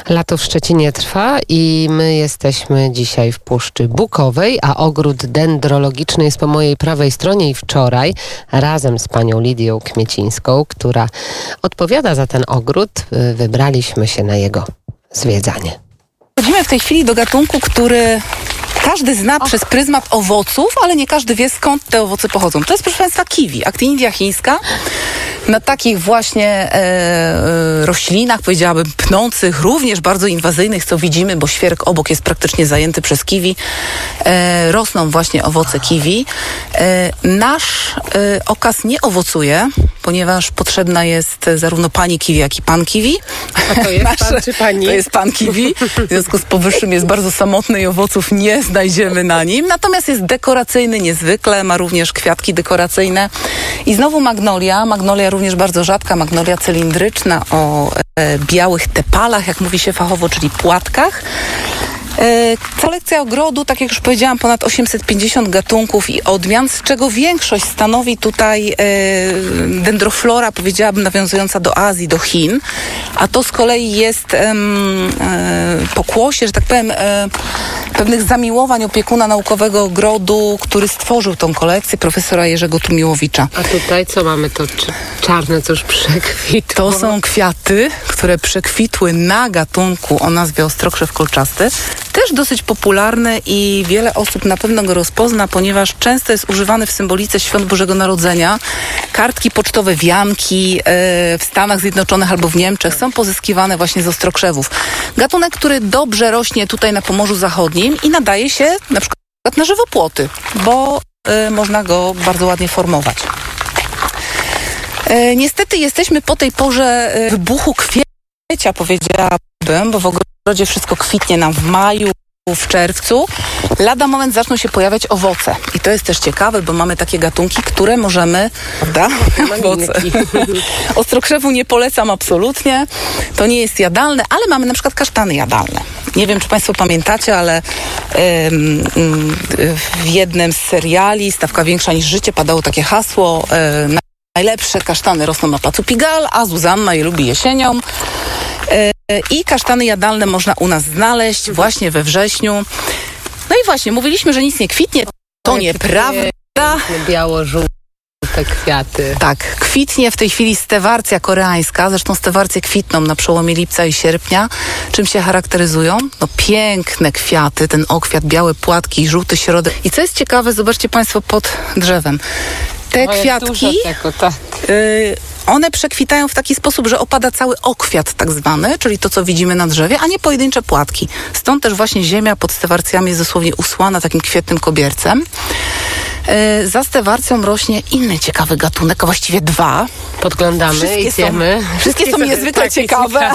Lato w Szczecinie trwa i my jesteśmy dzisiaj w Puszczy Bukowej, a ogród dendrologiczny jest po mojej prawej stronie i wczoraj razem z panią Lidią Kmiecińską, która odpowiada za ten ogród, wybraliśmy się na jego zwiedzanie. Chodzimy w tej chwili do gatunku, który każdy zna przez pryzmat owoców, ale nie każdy wie, skąd te owoce pochodzą. To jest, proszę Państwa, kiwi, Actinidia chińska. Na takich właśnie roślinach, powiedziałabym, pnących, również bardzo inwazyjnych, co widzimy, bo świerk obok jest praktycznie zajęty przez kiwi, rosną właśnie owoce kiwi. Nasz okaz nie owocuje, ponieważ potrzebna jest zarówno pani kiwi, jak i pan kiwi. A to jest pan czy pani? To jest pan kiwi. W związku z powyższym jest bardzo samotny i owoców nie znajdziemy na nim. Natomiast jest dekoracyjny niezwykle, ma również kwiatki dekoracyjne. I znowu magnolia również bardzo rzadka, magnolia cylindryczna o białych tepalach, jak mówi się fachowo, czyli płatkach. Kolekcja ogrodu, tak jak już powiedziałam, ponad 850 gatunków i odmian, z czego większość stanowi tutaj dendroflora, powiedziałabym, nawiązująca do Azji, do Chin, a to z kolei jest pokłosie, że tak powiem, pewnych zamiłowań opiekuna naukowego ogrodu, który stworzył tą kolekcję, profesora Jerzego Tumiłowicza. A tutaj co mamy? To czarne, co już przekwitło? To są kwiaty, które przekwitły na gatunku o nazwie ostrokrzew kolczasty. Też dosyć popularny i wiele osób na pewno go rozpozna, ponieważ często jest używany w symbolice Świąt Bożego Narodzenia. Kartki pocztowe, wianki w Stanach Zjednoczonych albo w Niemczech są pozyskiwane właśnie z ostrokrzewów. Gatunek, który dobrze rośnie tutaj na Pomorzu Zachodnim i nadaje się na przykład na żywopłoty, bo można go bardzo ładnie formować. Niestety jesteśmy po tej porze wybuchu kwiecia, powiedziałabym, bo w ogrodzie wszystko kwitnie nam w maju, w czerwcu. Lada moment zaczną się pojawiać owoce. I to jest też ciekawe, bo mamy takie gatunki, które możemy... Prawda? Owoce. Ostrokrzewu nie polecam absolutnie. To nie jest jadalne, ale mamy na przykład kasztany jadalne. Nie wiem, czy Państwo pamiętacie, ale w jednym z seriali Stawka większa niż życie padało takie hasło: najlepsze kasztany rosną na placu Pigalle, a Zuzanna je lubi jesienią. I kasztany jadalne można u nas znaleźć właśnie we wrześniu. No i właśnie, mówiliśmy, że nic nie kwitnie. To nieprawda. Biało-żółte kwiaty. Tak, kwitnie w tej chwili stewarcja koreańska. Zresztą stewarcje kwitną na przełomie lipca i sierpnia. Czym się charakteryzują? No piękne kwiaty, ten okwiat, białe płatki, żółty środek. I co jest ciekawe, zobaczcie Państwo pod drzewem. Te kwiatki, one przekwitają w taki sposób, że opada cały okwiat tak zwany, czyli to, co widzimy na drzewie, a nie pojedyncze płatki. Stąd też właśnie ziemia pod stewarcjami jest dosłownie usłana takim kwietnym kobiercem. Za stewarcją rośnie inny ciekawy gatunek, a właściwie dwa. Podglądamy, idziemy. Wszystkie są niezwykle ciekawe.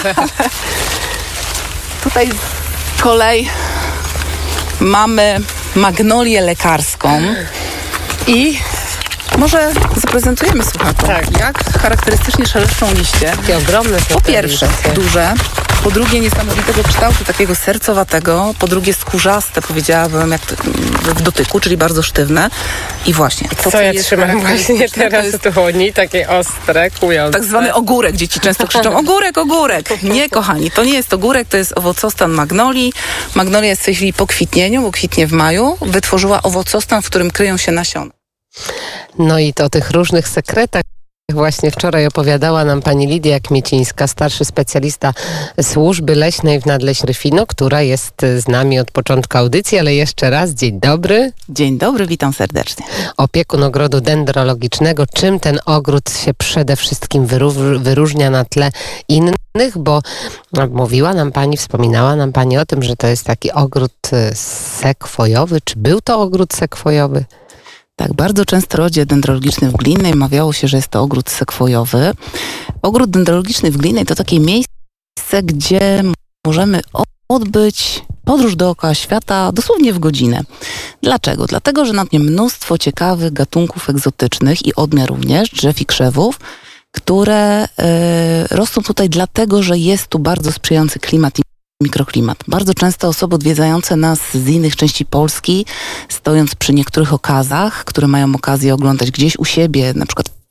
Tutaj z kolei mamy magnolię lekarską i może zaprezentujemy słuchaczom, jak charakterystycznie szeleszczą liście. Takie ogromne. Po pierwsze duże, po drugie niesamowitego kształtu, takiego sercowatego, po drugie skórzaste, powiedziałabym, jak w dotyku, czyli bardzo sztywne. I właśnie. Co ja trzymam właśnie teraz w dłoni, takie ostre, kłujące. Tak zwany ogórek. Dzieci często krzyczą: ogórek, ogórek. Nie, kochani, to nie jest ogórek, to jest owocostan magnolii. Magnolia jest w tej chwili po kwitnieniu, bo kwitnie w maju. Wytworzyła owocostan, w którym kryją się nasiona. No i to o tych różnych sekretach właśnie wczoraj opowiadała nam pani Lidia Kmiecińska, starszy specjalista służby leśnej w Nadleśnej Ryfino, która jest z nami od początku audycji, ale jeszcze raz dzień dobry. Dzień dobry, witam serdecznie. Opiekun ogrodu dendrologicznego. Czym ten ogród się przede wszystkim wyróżnia na tle innych, bo mówiła nam pani, wspominała nam pani o tym, że to jest taki ogród sekwojowy. Czy był to ogród sekwojowy? Tak, bardzo często w ogrodzie dendrologicznym w Glinnej mawiało się, że jest to ogród sekwojowy. Ogród dendrologiczny w Glinnej to takie miejsce, gdzie możemy odbyć podróż dookoła świata dosłownie w godzinę. Dlaczego? Dlatego, że na nim mnóstwo ciekawych gatunków egzotycznych i odmian również, drzew i krzewów, które rosną tutaj dlatego, że jest tu bardzo sprzyjający klimat i mikroklimat. Bardzo często osoby odwiedzające nas z innych części Polski, stojąc przy niektórych okazach, które mają okazję oglądać gdzieś u siebie, na przykład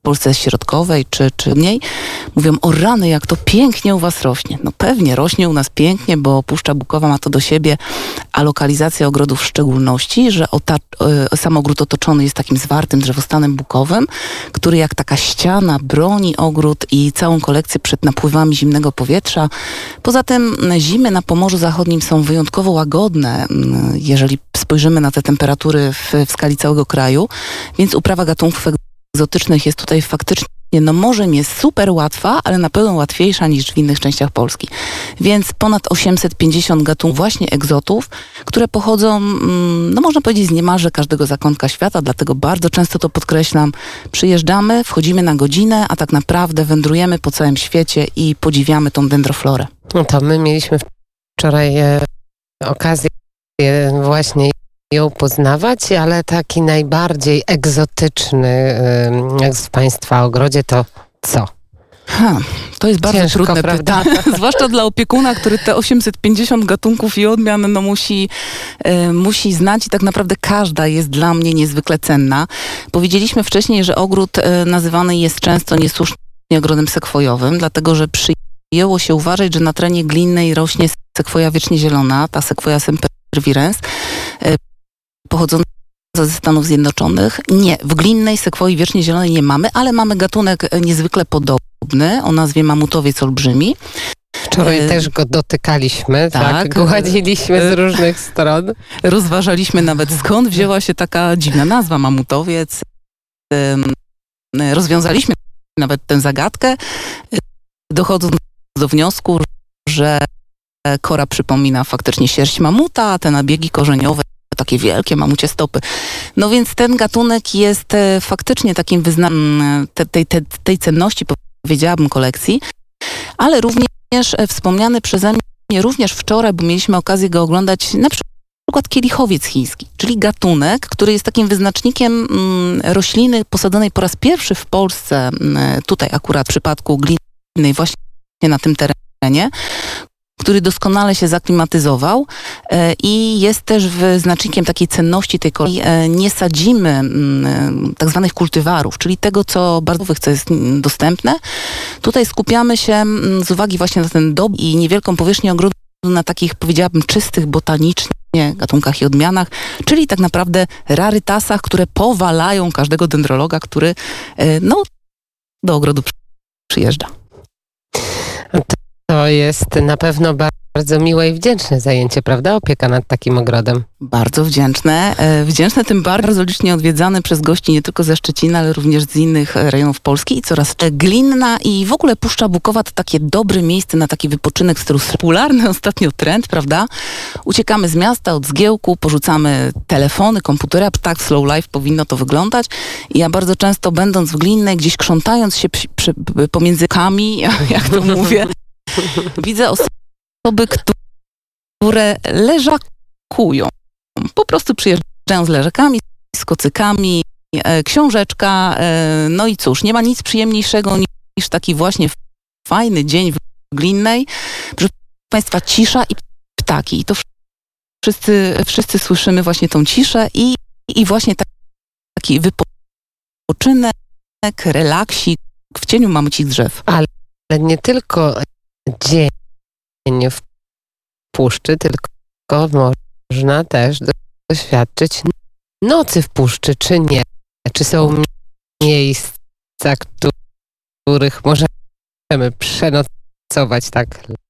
Polsce Środkowej czy mniej, mówią: o rany, jak to pięknie u was rośnie. No pewnie, rośnie u nas pięknie, bo Puszcza Bukowa ma to do siebie, a lokalizacja ogrodów w szczególności, że sam ogród otoczony jest takim zwartym drzewostanem bukowym, który jak taka ściana broni ogród i całą kolekcję przed napływami zimnego powietrza. Poza tym zimy na Pomorzu Zachodnim są wyjątkowo łagodne, jeżeli spojrzymy na te temperatury w skali całego kraju, więc uprawa gatunków egzotycznych jest tutaj faktycznie, no może nie super łatwa, ale na pewno łatwiejsza niż w innych częściach Polski. Więc ponad 850 gatunków właśnie egzotów, które pochodzą, no można powiedzieć, z niemalże każdego zakątka świata, dlatego bardzo często to podkreślam. Przyjeżdżamy, wchodzimy na godzinę, a tak naprawdę wędrujemy po całym świecie i podziwiamy tą dendroflorę. No to my mieliśmy wczoraj okazję właśnie ją poznawać, ale taki najbardziej egzotyczny w Państwa ogrodzie to co? To jest bardzo Ciężko, trudne prawda? pytanie, zwłaszcza dla opiekuna, który te 850 gatunków i odmian musi znać i tak naprawdę każda jest dla mnie niezwykle cenna. Powiedzieliśmy wcześniej, że ogród nazywany jest często niesłusznie ogrodem sekwojowym, dlatego że przyjęło się uważać, że na terenie glinnej rośnie sekwoja wiecznie zielona, ta sekwoja sempervirens, pochodząca ze Stanów Zjednoczonych. Nie, w glinnej sekwoi wiecznie zielonej nie mamy, ale mamy gatunek niezwykle podobny o nazwie mamutowiec olbrzymi. Wczoraj też go dotykaliśmy, tak? Gładziliśmy z różnych stron. Rozważaliśmy nawet, skąd wzięła się taka dziwna nazwa mamutowiec. Rozwiązaliśmy nawet tę zagadkę, dochodząc do wniosku, że kora przypomina faktycznie sierść mamuta, a te nabiegi korzeniowe takie wielkie mamucie stopy. No więc ten gatunek jest faktycznie takim wyznaniem tej cenności, powiedziałabym, kolekcji, ale również wspomniany przeze mnie również wczoraj, bo mieliśmy okazję go oglądać, na przykład kielichowiec chiński, czyli gatunek, który jest takim wyznacznikiem rośliny posadzonej po raz pierwszy w Polsce, tutaj akurat w przypadku glinnej właśnie na tym terenie, który doskonale się zaklimatyzował i jest też wyznacznikiem takiej cenności tej kolei. Nie sadzimy tak zwanych kultywarów, czyli tego, co bardzo co jest dostępne. Tutaj skupiamy się z uwagi właśnie na ten dob i niewielką powierzchnię ogrodu na takich, powiedziałabym, czystych botanicznie gatunkach i odmianach, czyli tak naprawdę rarytasach, które powalają każdego dendrologa, który do ogrodu przyjeżdża. To jest na pewno bardzo miłe i wdzięczne zajęcie, prawda? Opieka nad takim ogrodem. Bardzo wdzięczne. Wdzięczne, tym bardzo licznie odwiedzane przez gości nie tylko ze Szczecina, ale również z innych rejonów Polski i coraz Glinna i w ogóle Puszcza Bukowa to takie dobre miejsce na taki wypoczynek w stylu popularny ostatnio trend, prawda? Uciekamy z miasta, od zgiełku, porzucamy telefony, komputery, tak w slow life powinno to wyglądać. I ja bardzo często, będąc w Glinnej, gdzieś krzątając się pomiędzy kami, jak to mówię, widzę osoby, które leżakują. Po prostu przyjeżdżają z leżakami, z kocykami, książeczka, no i cóż, nie ma nic przyjemniejszego niż taki właśnie fajny dzień w Glinnej. Proszę Państwa, cisza i ptaki. I to wszyscy słyszymy właśnie tą ciszę i właśnie taki wypoczynek, relaksik w cieniu mamucich drzew. Ale nie tylko dzień w puszczy, tylko można też doświadczyć nocy w puszczy, czy nie? Czy są miejsca, których możemy przenocować tak